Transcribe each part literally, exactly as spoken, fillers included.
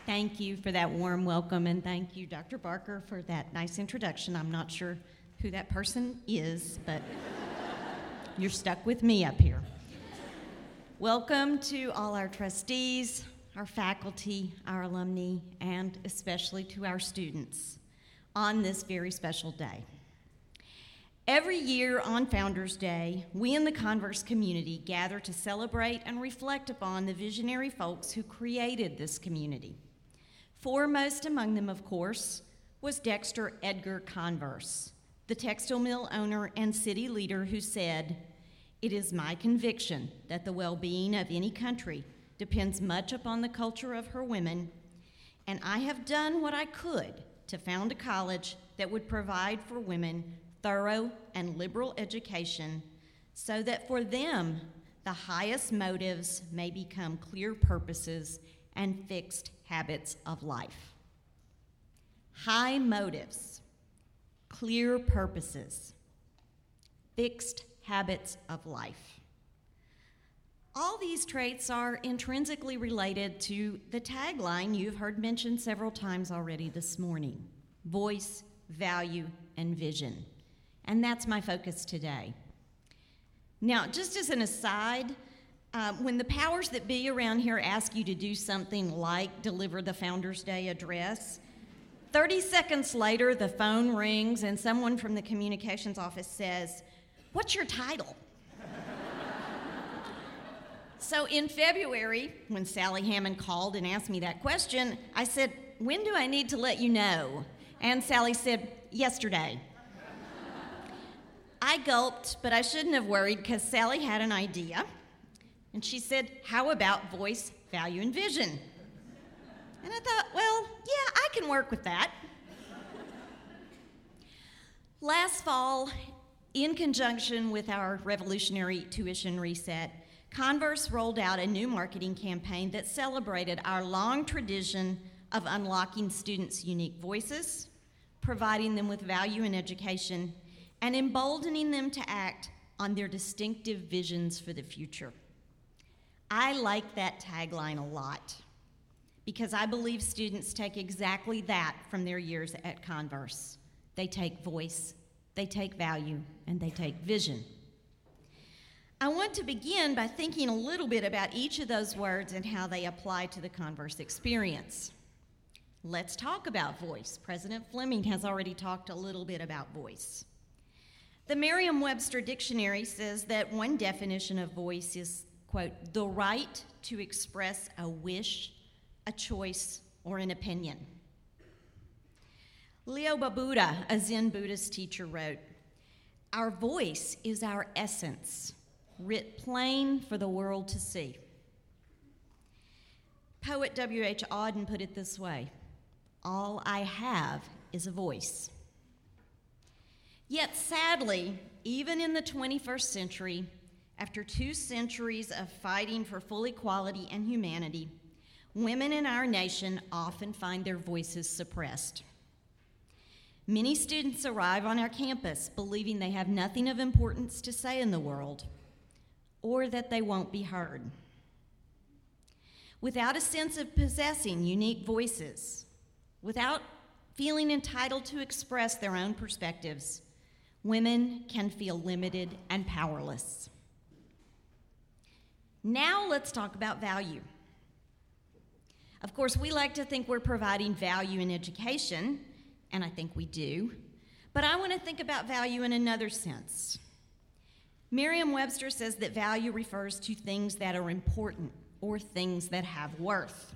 Thank you for that warm welcome, and thank you, Doctor Barker, for that nice introduction. I'm not sure who that person is, but you're stuck with me up here. Welcome to all our trustees, our faculty, our alumni, and especially to our students on this very special day. Every year on Founders Day, we in the Converse community gather to celebrate and reflect upon the visionary folks who created this community. Foremost among them, of course, was Dexter Edgar Converse, the textile mill owner and city leader who said, "It is my conviction that the well-being of any country depends much upon the culture of her women, and I have done what I could to found a college that would provide for women thorough and liberal education so that for them the highest motives may become clear purposes and fixed habits of life." High motives, clear purposes, fixed habits of life. All these traits are intrinsically related to the tagline you've heard mentioned several times already this morning: voice, value, and vision. And that's my focus today. Now, just as an aside, um, when the powers that be around here ask you to do something like deliver the Founders Day address, thirty seconds later the phone rings and someone from the communications office says, "What's your title?" So in February, when Sally Hammond called and asked me that question, I said, "When do I need to let you know?" And Sally said, "Yesterday." I gulped, but I shouldn't have worried because Sally had an idea. And she said, "How about voice, value, and vision?" And I thought, well, yeah, I can work with that. Last fall, in conjunction with our revolutionary tuition reset, Converse rolled out a new marketing campaign that celebrated our long tradition of unlocking students' unique voices, providing them with value in education, and emboldening them to act on their distinctive visions for the future. I like that tagline a lot because I believe students take exactly that from their years at Converse. They take voice, they take value, and they take vision. I want to begin by thinking a little bit about each of those words and how they apply to the Converse experience. Let's talk about voice. President Fleming has already talked a little bit about voice. The Merriam-Webster Dictionary says that one definition of voice is, quote, "the right to express a wish, a choice, or an opinion." Leo Babauta, a Zen Buddhist teacher, wrote, "Our voice is our essence, writ plain for the world to see." Poet W H Auden put it this way: "All I have is a voice." Yet sadly, even in the twenty-first century, after two centuries of fighting for full equality and humanity, women in our nation often find their voices suppressed. Many students arrive on our campus believing they have nothing of importance to say in the world, or that they won't be heard. Without a sense of possessing unique voices, without feeling entitled to express their own perspectives, women can feel limited and powerless. Now let's talk about value. Of course, we like to think we're providing value in education, and I think we do, but I want to think about value in another sense. Merriam-Webster says that value refers to things that are important or things that have worth.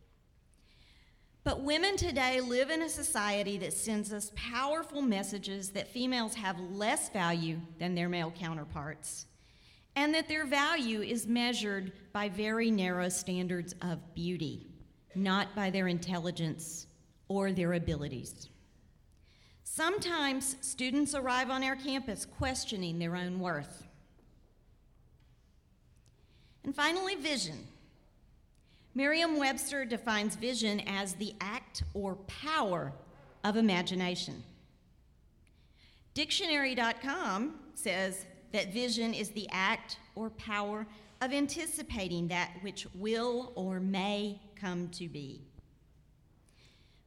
But women today live in a society that sends us powerful messages that females have less value than their male counterparts, and that their value is measured by very narrow standards of beauty, not by their intelligence or their abilities. Sometimes students arrive on our campus questioning their own worth. And finally, vision. Merriam-Webster defines vision as the act or power of imagination. Dictionary dot com says that vision is the act or power of anticipating that which will or may come to be.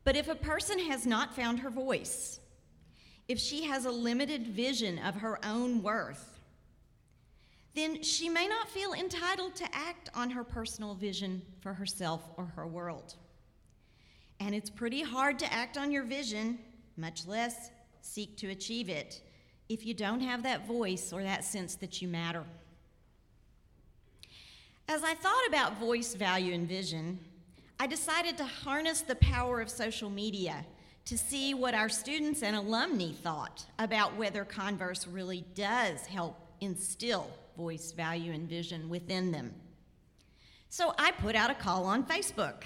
But if a person has not found her voice, if she has a limited vision of her own worth, then she may not feel entitled to act on her personal vision for herself or her world. And it's pretty hard to act on your vision, much less seek to achieve it, if you don't have that voice or that sense that you matter. As I thought about voice, value, and vision, I decided to harness the power of social media to see what our students and alumni thought about whether Converse really does help instill voice, value, and vision within them. So I put out a call on Facebook.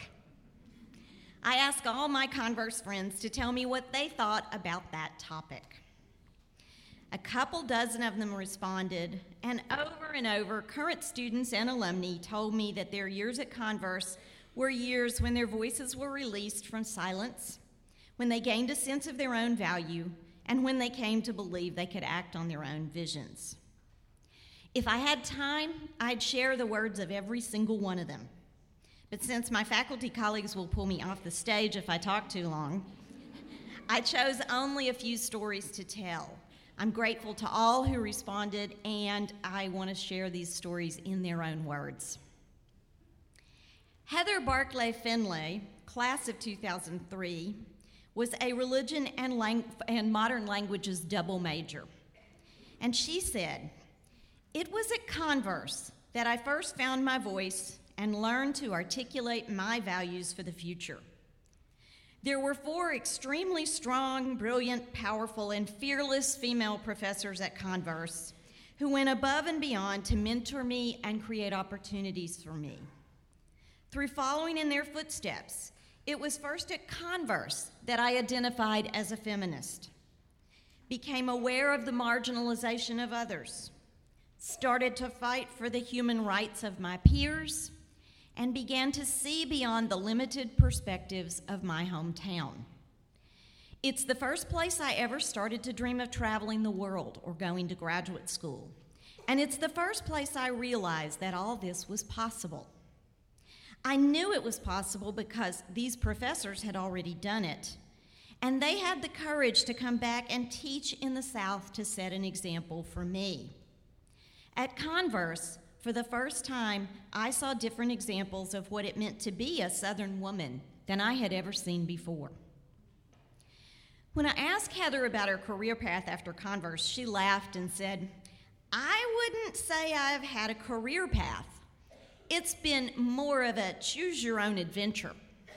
I asked all my Converse friends to tell me what they thought about that topic. A couple dozen of them responded, and over and over, current students and alumni told me that their years at Converse were years when their voices were released from silence, when they gained a sense of their own value, and when they came to believe they could act on their own visions. If I had time, I'd share the words of every single one of them. But since my faculty colleagues will pull me off the stage if I talk too long, I chose only a few stories to tell. I'm grateful to all who responded, and I want to share these stories in their own words. Heather Barclay Finlay, class of two thousand three, was a religion and, lang- and modern languages double major. And she said, "It was at Converse that I first found my voice and learned to articulate my values for the future. There were four extremely strong, brilliant, powerful, and fearless female professors at Converse who went above and beyond to mentor me and create opportunities for me. Through following in their footsteps, it was first at Converse that I identified as a feminist, became aware of the marginalization of others, started to fight for the human rights of my peers, and began to see beyond the limited perspectives of my hometown. It's the first place I ever started to dream of traveling the world or going to graduate school. And it's the first place I realized that all this was possible. I knew it was possible because these professors had already done it, and they had the courage to come back and teach in the South to set an example for me. At Converse, for the first time, I saw different examples of what it meant to be a Southern woman than I had ever seen before. When I asked Heather about her career path after Converse, she laughed and said, "I wouldn't say I've had a career path. It's been more of a choose-your-own adventure."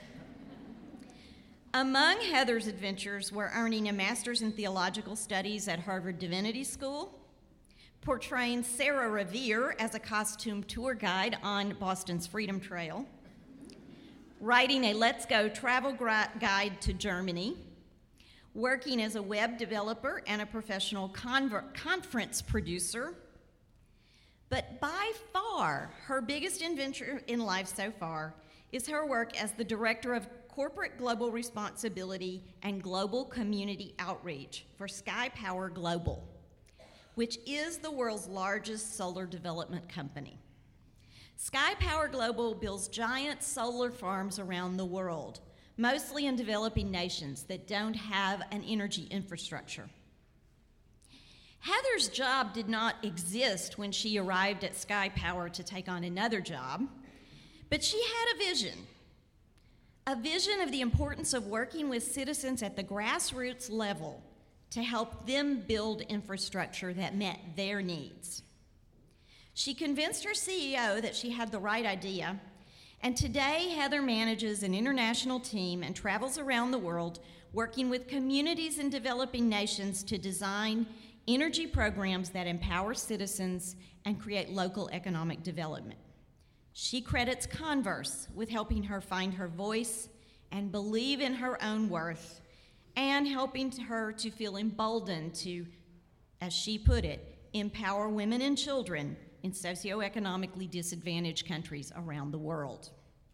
Among Heather's adventures were earning a master's in theological studies at Harvard Divinity School, portraying Sarah Revere as a costume tour guide on Boston's Freedom Trail, writing a Let's Go travel guide to Germany, working as a web developer and a professional conver- conference producer. But by far, her biggest adventure in life so far is her work as the Director of Corporate Global Responsibility and Global Community Outreach for Sky Power Global, which is the world's largest solar development company. Sky Power Global builds giant solar farms around the world, mostly in developing nations that don't have an energy infrastructure. Heather's job did not exist when she arrived at Sky Power to take on another job, but she had a vision, a vision of the importance of working with citizens at the grassroots level to help them build infrastructure that met their needs. She convinced her C E O that she had the right idea, and today Heather manages an international team and travels around the world working with communities in developing nations to design energy programs that empower citizens and create local economic development. She credits Converse with helping her find her voice and believe in her own worth, and helping her to feel emboldened to, as she put it, empower women and children in socioeconomically disadvantaged countries around the world.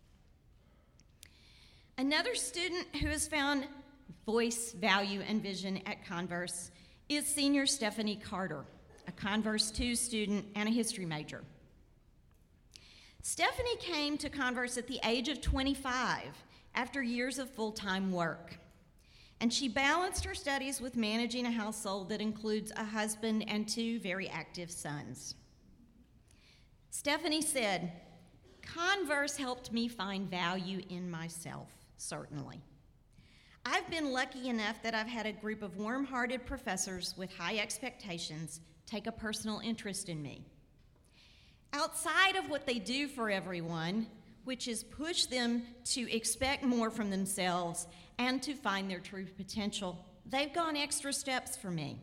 Another student who has found voice, value, and vision at Converse is senior Stephanie Carter, a Converse two student and a history major. Stephanie came to Converse at the age of twenty-five after years of full-time work. And she balanced her studies with managing a household that includes a husband and two very active sons. Stephanie said, "Converse helped me find value in myself, certainly. I've been lucky enough that I've had a group of warm-hearted professors with high expectations take a personal interest in me. Outside of what they do for everyone, which is push them to expect more from themselves and to find their true potential, they've gone extra steps for me.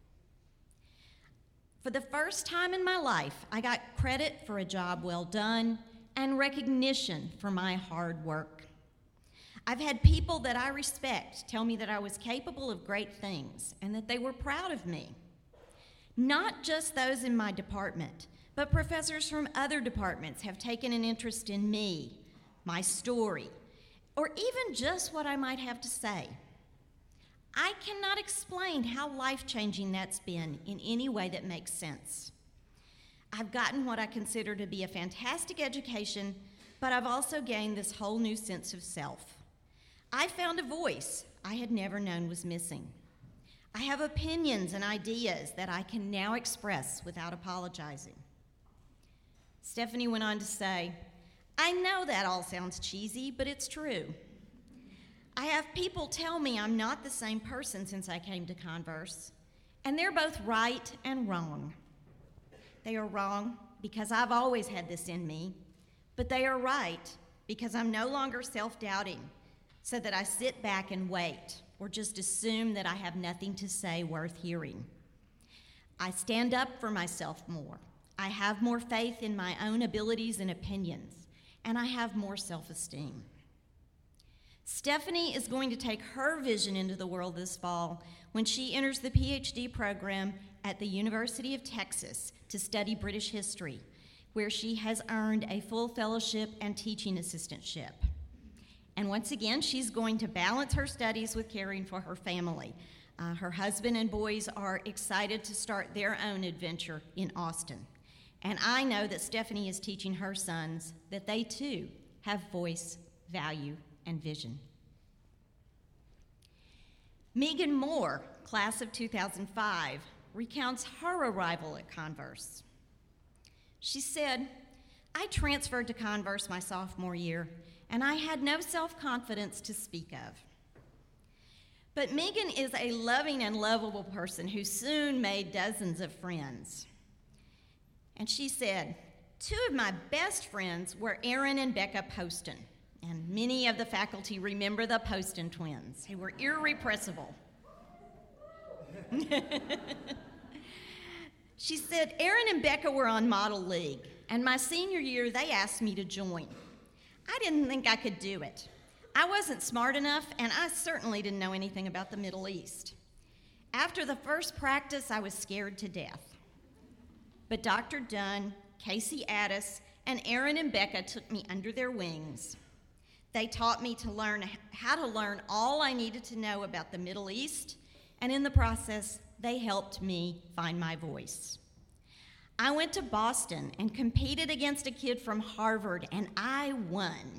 For the first time in my life, I got credit for a job well done and recognition for my hard work. I've had people that I respect tell me that I was capable of great things and that they were proud of me. Not just those in my department, but professors from other departments have taken an interest in me, my story, or even just what I might have to say. I cannot explain how life-changing that's been in any way that makes sense. I've gotten what I consider to be a fantastic education, but I've also gained this whole new sense of self. I found a voice I had never known was missing. I have opinions and ideas that I can now express without apologizing." Stephanie went on to say, "I know that all sounds cheesy, but it's true. I have people tell me I'm not the same person since I came to Converse, and they're both right and wrong. They are wrong because I've always had this in me, but they are right because I'm no longer self-doubting, so that I sit back and wait or just assume that I have nothing to say worth hearing. I stand up for myself more. I have more faith in my own abilities and opinions, and I have more self-esteem." Stephanie is going to take her vision into the world this fall when she enters the P H D program at the University of Texas to study British history, where she has earned a full fellowship and teaching assistantship. And once again, she's going to balance her studies with caring for her family. Uh, her husband and boys are excited to start their own adventure in Austin. And I know that Stephanie is teaching her sons that they too have voice, value, and vision. Megan Moore, class of two thousand five, recounts her arrival at Converse. She said, "I transferred to Converse my sophomore year, and I had no self-confidence to speak of. But Megan is a loving and lovable person who soon made dozens of friends." And she said, "Two of my best friends were Aaron and Becca Poston, and many of the faculty remember the Poston twins, who were irrepressible." She said, "Aaron and Becca were on Model League, and my senior year they asked me to join. I didn't think I could do it. I wasn't smart enough, and I certainly didn't know anything about the Middle East. After the first practice, I was scared to death. But Doctor Dunn, Casey Addis, and Aaron and Becca took me under their wings. They taught me to learn how to learn all I needed to know about the Middle East, and in the process, they helped me find my voice. I went to Boston and competed against a kid from Harvard, and I won."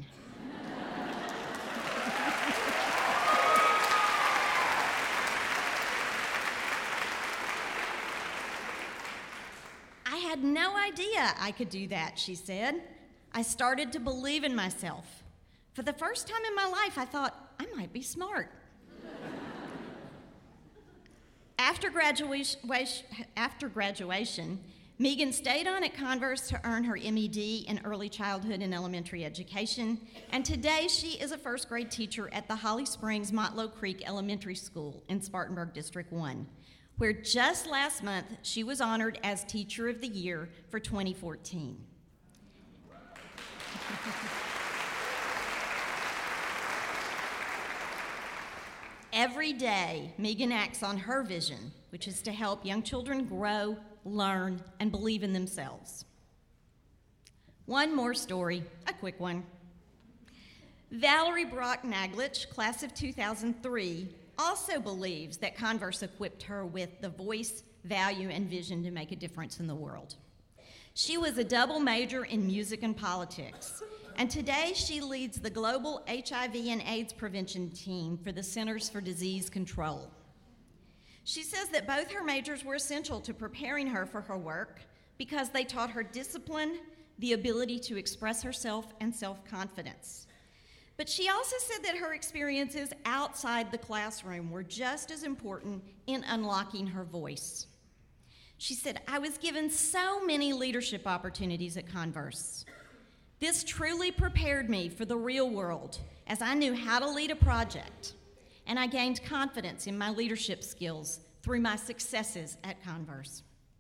"I had no idea I could do that," she said. "I started to believe in myself. For the first time in my life, I thought I might be smart." After graduation, after graduation, Megan stayed on at Converse to earn her M E D in early childhood and elementary education, and today she is a first grade teacher at the Holly Springs Motlow Creek Elementary School in Spartanburg District one, where just last month she was honored as Teacher of the Year for twenty fourteen. Every day, Megan acts on her vision, which is to help young children grow, learn, and believe in themselves. One more story, a quick one. Valerie Brock Naglich, class of two thousand three, also believes that Converse equipped her with the voice, value, and vision to make a difference in the world. She was a double major in music and politics, and today she leads the global H I V and AIDS prevention team for the Centers for Disease Control. She says that both her majors were essential to preparing her for her work because they taught her discipline, the ability to express herself, and self-confidence. But she also said that her experiences outside the classroom were just as important in unlocking her voice. She said, "I was given so many leadership opportunities at Converse. This truly prepared me for the real world as I knew how to lead a project, and I gained confidence in my leadership skills through my successes at Converse."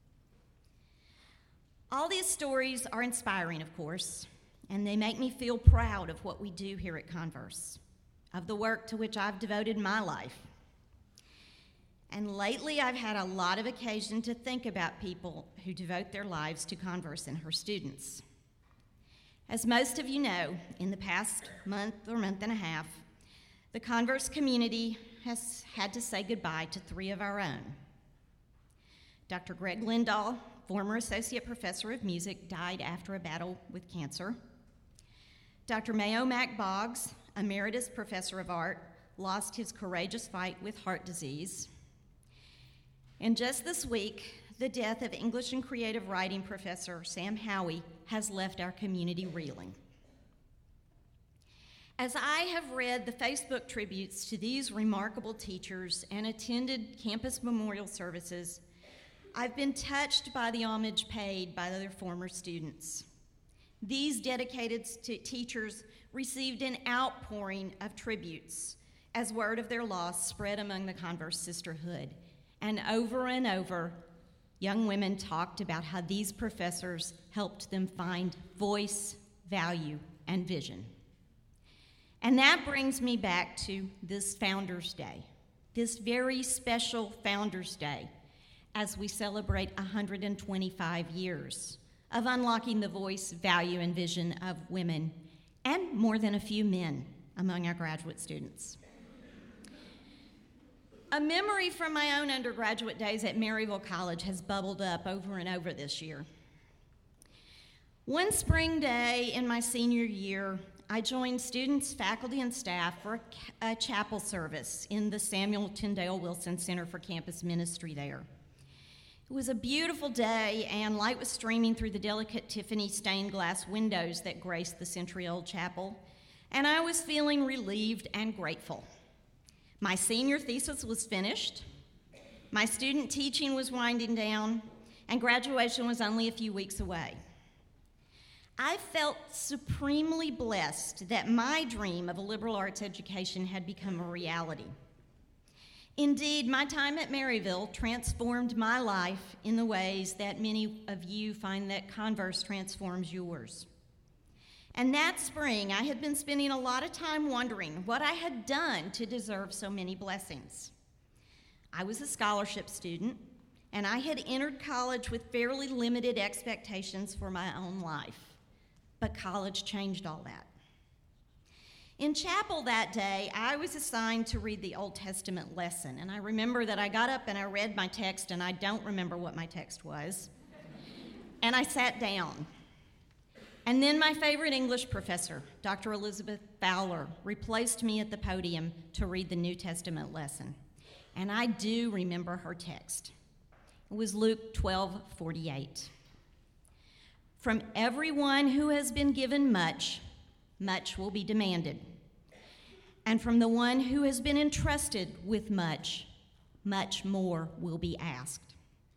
All these stories are inspiring, of course, and they make me feel proud of what we do here at Converse, of the work to which I've devoted my life. And lately, I've had a lot of occasion to think about people who devote their lives to Converse and her students. As most of you know, in the past month or month and a half, the Converse community has had to say goodbye to three of our own. Doctor Greg Lindahl, former associate professor of music, died after a battle with cancer. Doctor Mayo Mac Boggs, emeritus professor of art, lost his courageous fight with heart disease. And just this week, the death of English and creative writing professor Sam Howie has left our community reeling. As I have read the Facebook tributes to these remarkable teachers and attended campus memorial services, I've been touched by the homage paid by their former students. These dedicated st- teachers received an outpouring of tributes as word of their loss spread among the Converse sisterhood. And over and over, young women talked about how these professors helped them find voice, value, and vision. And that brings me back to this Founders Day, this very special Founders Day, as we celebrate one hundred twenty-five years of unlocking the voice, value, and vision of women, and more than a few men among our graduate students. A memory from my own undergraduate days at Maryville College has bubbled up over and over this year. One spring day in my senior year, I joined students, faculty, and staff for a, a chapel service in the Samuel Tyndale Wilson Center for Campus Ministry there. It was a beautiful day, and light was streaming through the delicate Tiffany stained glass windows that graced the century-old chapel, and I was feeling relieved and grateful. My senior thesis was finished, my student teaching was winding down, and graduation was only a few weeks away. I felt supremely blessed that my dream of a liberal arts education had become a reality. Indeed, my time at Maryville transformed my life in the ways that many of you find that Converse transforms yours. And that spring, I had been spending a lot of time wondering what I had done to deserve so many blessings. I was a scholarship student, and I had entered college with fairly limited expectations for my own life. But college changed all that. In chapel that day, I was assigned to read the Old Testament lesson, and I remember that I got up and I read my text, and I don't remember what my text was, and I sat down. And then my favorite English professor, Doctor Elizabeth Fowler, replaced me at the podium to read the New Testament lesson. And I do remember her text. It was Luke twelve forty-eight. From everyone who has been given much, much will be demanded. And from the one who has been entrusted with much, much more will be asked.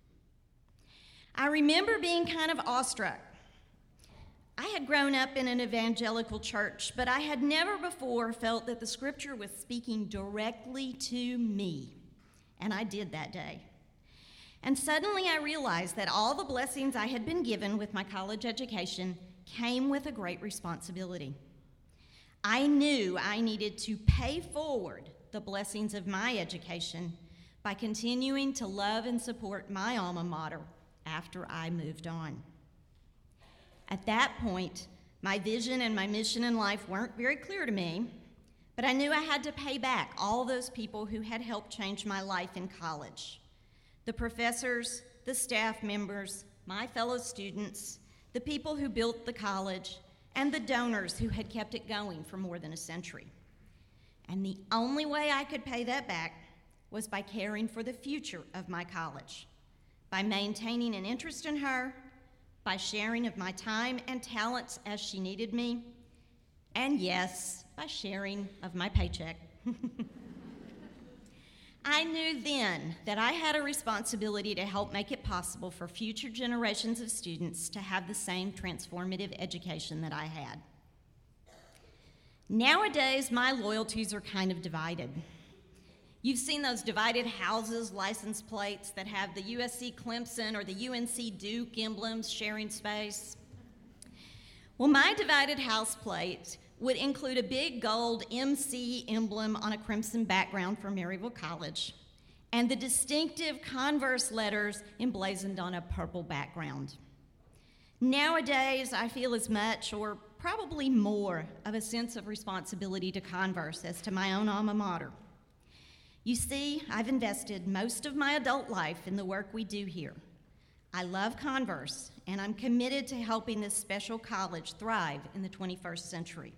I remember being kind of awestruck. I had grown up in an evangelical church, but I had never before felt that the scripture was speaking directly to me, and I did that day. And suddenly I realized that all the blessings I had been given with my college education came with a great responsibility. I knew I needed to pay forward the blessings of my education by continuing to love and support my alma mater after I moved on. At that point, my vision and my mission in life weren't very clear to me, but I knew I had to pay back all those people who had helped change my life in college. The professors, the staff members, my fellow students, the people who built the college, and the donors who had kept it going for more than a century. And the only way I could pay that back was by caring for the future of my college, by maintaining an interest in her, by sharing of my time and talents as she needed me, and yes, by sharing of my paycheck. I knew then that I had a responsibility to help make it possible for future generations of students to have the same transformative education that I had. Nowadays, my loyalties are kind of divided. You've seen those divided houses license plates that have the U S C Clemson or the U N C Duke emblems sharing space. Well, my divided house plate would include a big gold M C emblem on a crimson background for Maryville College, and the distinctive Converse letters emblazoned on a purple background. Nowadays, I feel as much, or probably more, of a sense of responsibility to Converse as to my own alma mater. You see, I've invested most of my adult life in the work we do here. I love Converse, and I'm committed to helping this special college thrive in the twenty-first century.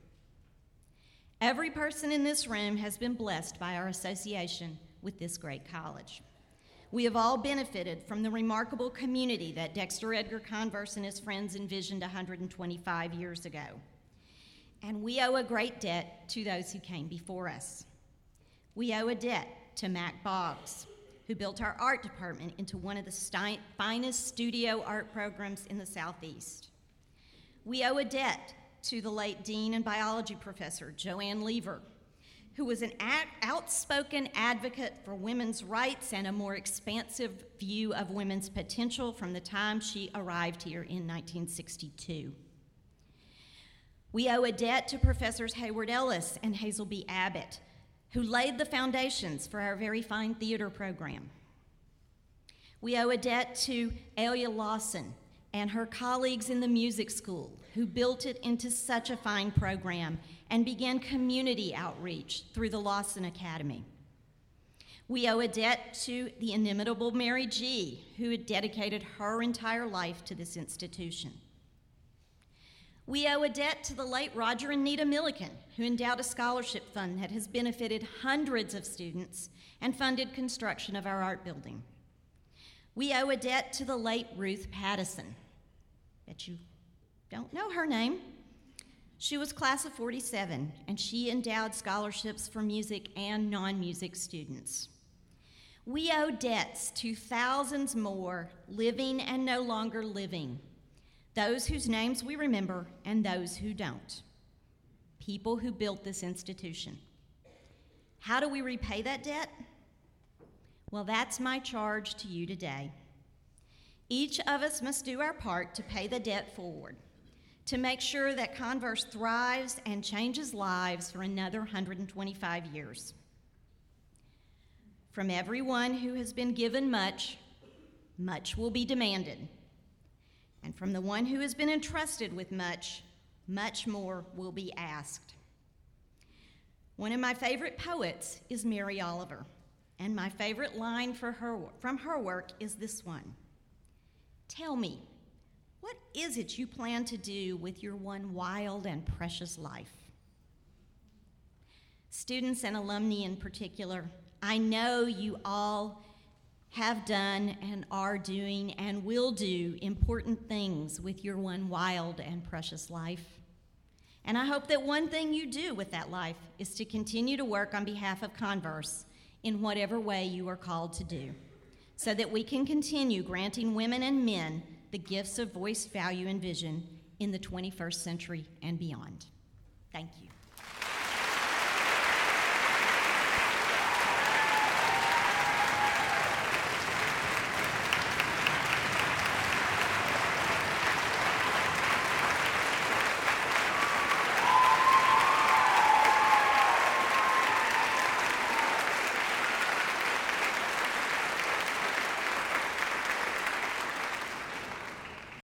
Every person in this room has been blessed by our association with this great college. We have all benefited from the remarkable community that Dexter Edgar Converse and his friends envisioned one hundred twenty-five years ago. And we owe a great debt to those who came before us. We owe a debt to Mack Boggs, who built our art department into one of the sti- finest studio art programs in the Southeast. We owe a debt to the late dean and biology professor, Joanne Lever, who was an ad- outspoken advocate for women's rights and a more expansive view of women's potential from the time she arrived here in nineteen sixty-two. We owe a debt to Professors Hayward Ellis and Hazel B. Abbott, who laid the foundations for our very fine theater program. We owe a debt to Elia Lawson and her colleagues in the music school, who built it into such a fine program and began community outreach through the Lawson Academy. We owe a debt to the inimitable Mary G., who had dedicated her entire life to this institution. We owe a debt to the late Roger and Nita Milliken, who endowed a scholarship fund that has benefited hundreds of students and funded construction of our art building. We owe a debt to the late Ruth Pattison. Bet you don't know her name. She was class of forty-seven, and she endowed scholarships for music and non-music students. We owe debts to thousands more living and no longer living, those whose names we remember and those who don't, people who built this institution. How do we repay that debt? Well, that's my charge to you today. Each of us must do our part to pay the debt forward, to make sure that Converse thrives and changes lives for another one hundred twenty-five years. From everyone who has been given much, much will be demanded. And from the one who has been entrusted with much, much more will be asked. One of my favorite poets is Mary Oliver, and my favorite line for her, from her work is this one. Tell me, what is it you plan to do with your one wild and precious life? Students and alumni in particular, I know you all have done and are doing and will do important things with your one wild and precious life. And I hope that one thing you do with that life is to continue to work on behalf of Converse in whatever way you are called to do, so that we can continue granting women and men the gifts of voice, value, and vision in the twenty-first century and beyond. Thank you.